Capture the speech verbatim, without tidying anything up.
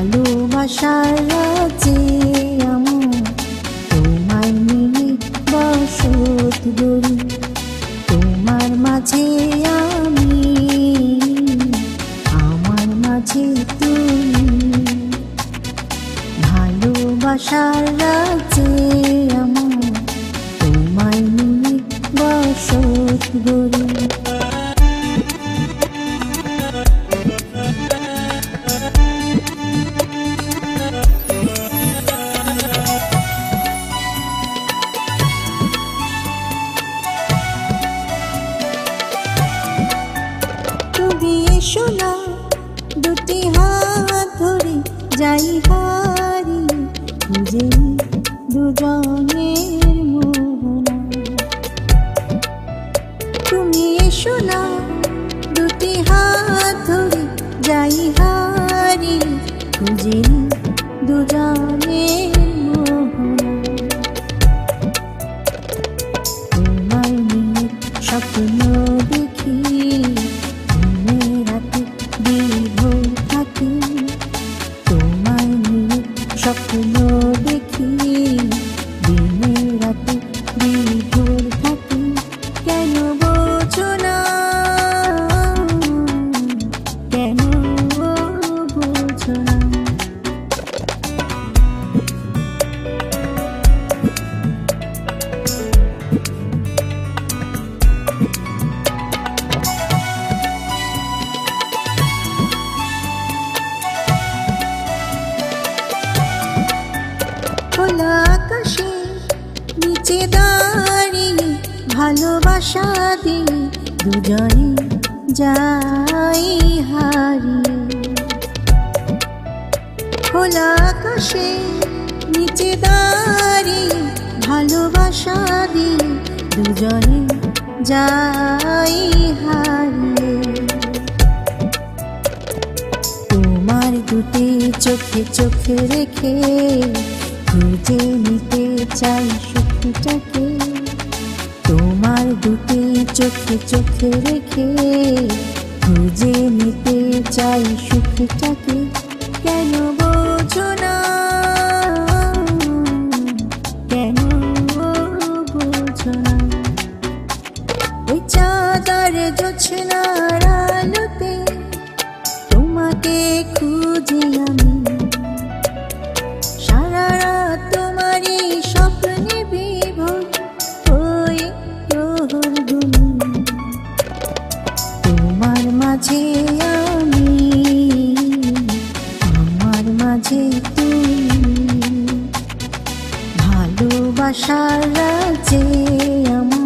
ভালোবাসার রাজ্যে আমার তোমায় নিয়ে বসত গড়ি। তোমার মাঝে আমি, আমার মাঝে তুমি। ভালোবাসার রাজ্যে আমার তোমায় নিয়ে বসত গড়ি। তুমি এসো না দুটি হাত ধরে যাই হারি খুঁজে দুজনের মোহনা। তুমি এসো না দুটি হাত ধরে যাই হারি খুঁজে দুজনের মোহনা। তোমায় নিয়ে স্বপ্ন দেখি, স্বপ্ন দেখি দিনে রাতে বিভোর থাকি। কেন বোঝো না, কেন বোঝো না। খোলা আকাশে নিচে দাঁড়িয়ে ভালোবাসা দিয়ে দুজনে যাই হারিয়ে। খোলা আকাশে নিচে দাঁড়িয়ে ভালোবাসা দিয়ে দুজনে যাই হারিয়ে। তোমার দুটি চোখে চোখে রেখে খুঁজে নিতে চাই সুখটাকে। তোমার দুটি চোখে চোখে রেখে খুঁজে নিতে চাই সুখটাকে। কেন বোঝো না, কেন বোঝো না। ওই চাঁদার জোছনার আলোতে তোমাকে খুঁজি আমি। সারা রাত তোমারই স্বপ্নে বিভোর হয়ে প্রহর গুনি। তোমার মাঝে আমি, আমার মাঝে তুমি। ভালোবাসার রাজ্যে আমার